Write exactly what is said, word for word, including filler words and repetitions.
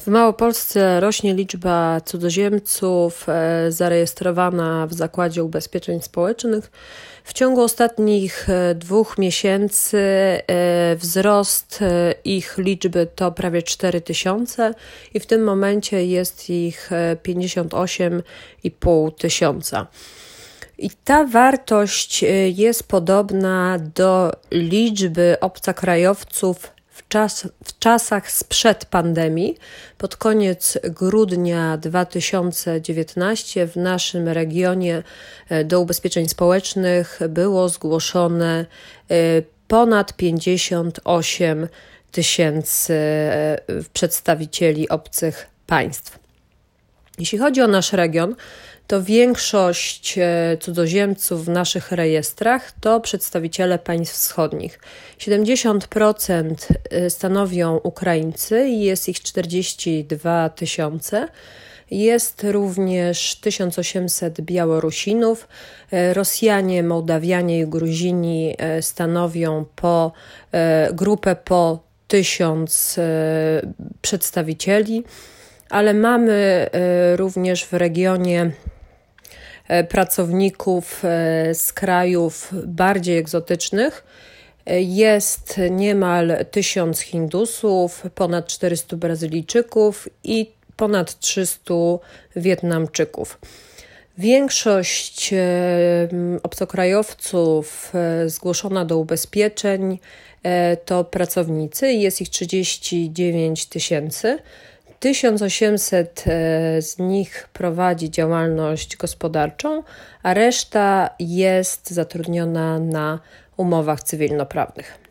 W Małopolsce rośnie liczba cudzoziemców zarejestrowana w Zakładzie Ubezpieczeń Społecznych. W ciągu ostatnich dwóch miesięcy wzrost ich liczby to prawie cztery tysiące i w tym momencie jest ich pięćdziesiąt osiem i pół tysiąca. I ta wartość jest podobna do liczby obcokrajowców w, czas, w czasach sprzed pandemii. Pod koniec grudnia dwa tysiące dziewiętnastego w naszym regionie do ubezpieczeń społecznych było zgłoszone ponad pięćdziesiąt osiem tysięcy przedstawicieli obcych państw. Jeśli chodzi o nasz region, to większość cudzoziemców w naszych rejestrach to przedstawiciele państw wschodnich. siedemdziesiąt procent stanowią Ukraińcy i jest ich czterdzieści dwa tysiące. Jest również tysiąc osiemset Białorusinów. Rosjanie, Mołdawianie i Gruzini stanowią po, grupę po tysiąc przedstawicieli, ale mamy również w regionie pracowników z krajów bardziej egzotycznych. Jest niemal tysiąc Hindusów, ponad czterystu Brazylijczyków i ponad trzystu Wietnamczyków. Większość obcokrajowców zgłoszona do ubezpieczeń to pracownicy, jest ich trzydzieści dziewięć tysięcy. tysiąc osiemset z nich prowadzi działalność gospodarczą, a reszta jest zatrudniona na umowach cywilnoprawnych.